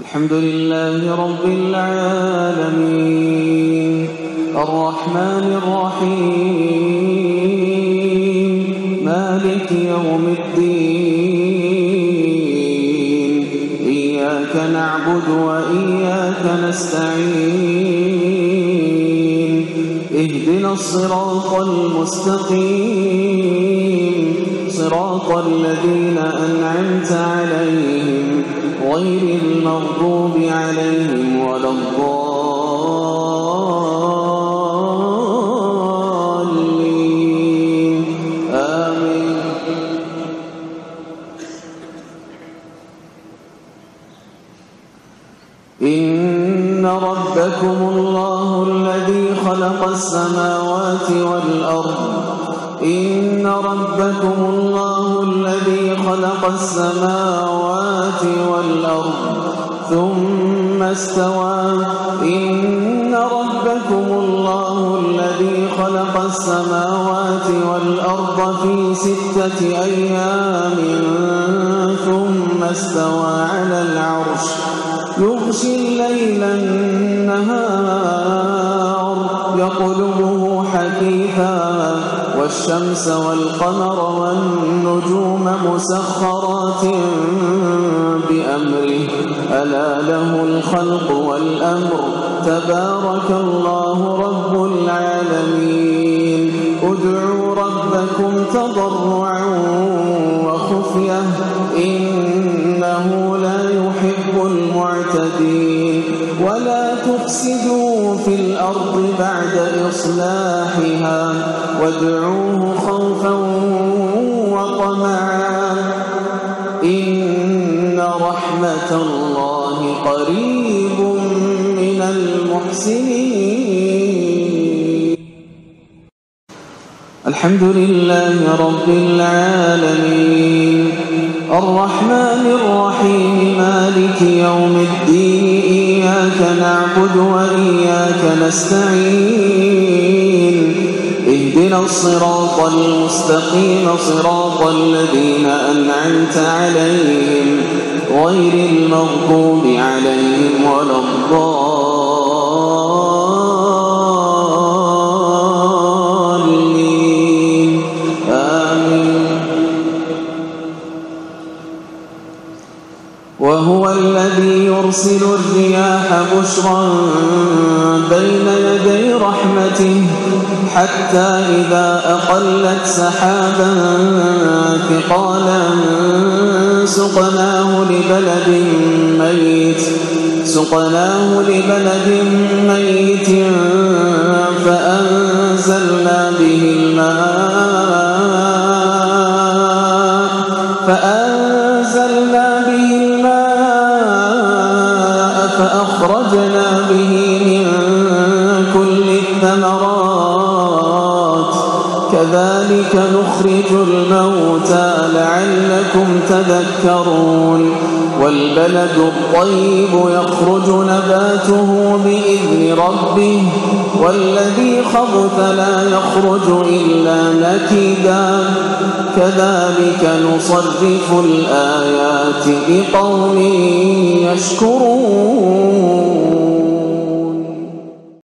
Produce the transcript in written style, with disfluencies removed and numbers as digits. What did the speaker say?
الحمد لله رب العالمين الرحمن الرحيم مالك يوم الدين إياك نعبد وإياك نستعين اهدنا الصراط المستقيم صراط الذين أنعمت عليهم غير المغضوب عليهم ولا الضالين آمين. إن ربكم الله الذي خلق السماوات والأرض إن ربكم الله الذي خلق السماوات والأرض ثم استوى إن ربكم الله الذي خلق السماوات والأرض في 6 أيام ثم استوى على العرش يغشي الليل النهار يطلبه حثيثا والشمس والقمر والنجوم مسخرات بأمره ألا له الخلق والأمر تبارك الله رب العالمين. ادعوا ربكم تضرعا وخفية إنه لا يحب المعتدين ولا تفسدوا في الأرض بعد إصلاحها وادعوه خوفا وطمعا إن رحمة الله قريب من المحسنين. الحمد لله رب العالمين الرحمن الرحيم مالك يوم الدين إياك نعبد وإياك نستعين اهدنا الصراط المستقيم صراط الذين أنعمت عليهم غير المغضوب عليهم ولا الضالين آمين. وهو الذي يرسل الرياح بشرا بين يدي رحمته حتى إذا أقلت سحابا ثقالا سقناه لبلد ميت فأنزلنا به الماء فأخرجنا به من كل الثمرات كذلك نخرج الموتى لعلكم تذكرون. والبلد الطيب يخرج نباته بإذن ربه والذي خبث لا يخرج إلا نكدا كذلك نصرف الآيات لقوم يشكرون.